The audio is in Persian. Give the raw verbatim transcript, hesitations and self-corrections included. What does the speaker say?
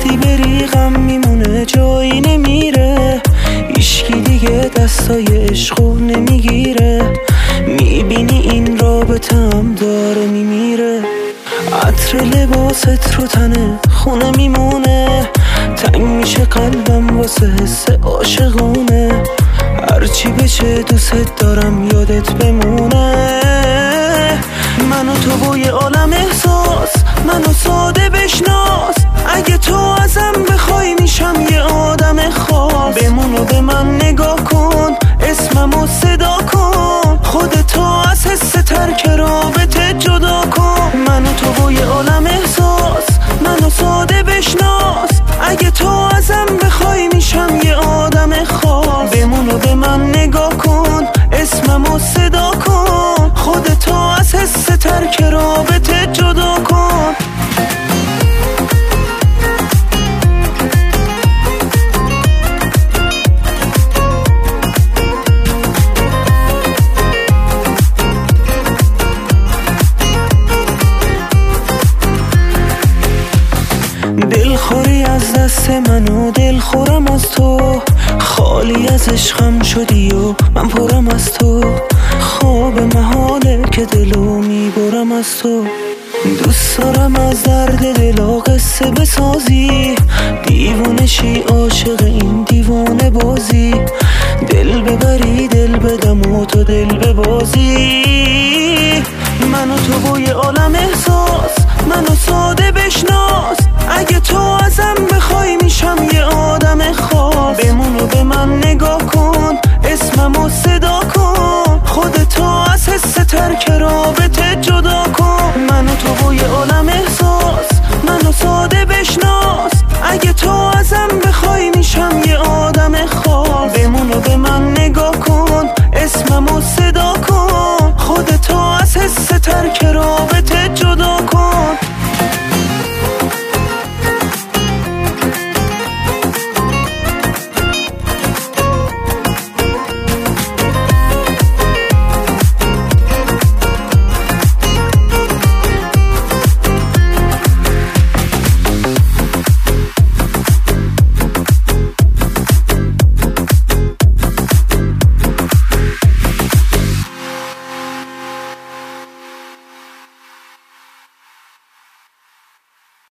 وقتی بری غم میمونه جایی نمیره، هیچکی دیگه دستای عشقو نمیگیره. میبینی این رابطم داره میمیره، عطر لباست رو تنه خونه میمونه. تنگ میشه قلبم واسه حس عاشقونه، هرچی بشه دوست دارم یادت بمونه. من و تو با یه عالم احساس، منو ساده بشناس. اگه تو ازم بخوای میشم یه آدم خاص. بمون و به من نگاه کن، اسممو صدا کن، خودتو از حس ترک رابطه جدا کن. من و تو با یه عالم احساس، منو ساده بشناس. اگه تو ازم بخوای میشم یه آدم خاص. بمون و به من نگاه کن، اسممو صدا کن، خودتو از حس ترک رابطه جدا کن. دلخوری از دست من و دلخورم از تو، خالی از عشقم شدی و من پرم از تو. خواب محاله که دلو میبرم از تو، دوست دارم از درد دلا قصه بسازی. دیوانشی عاشق این دیوانه بازی، دل ببری دل بدم و تو دل ببازی. من و تو با یه عالم احساس،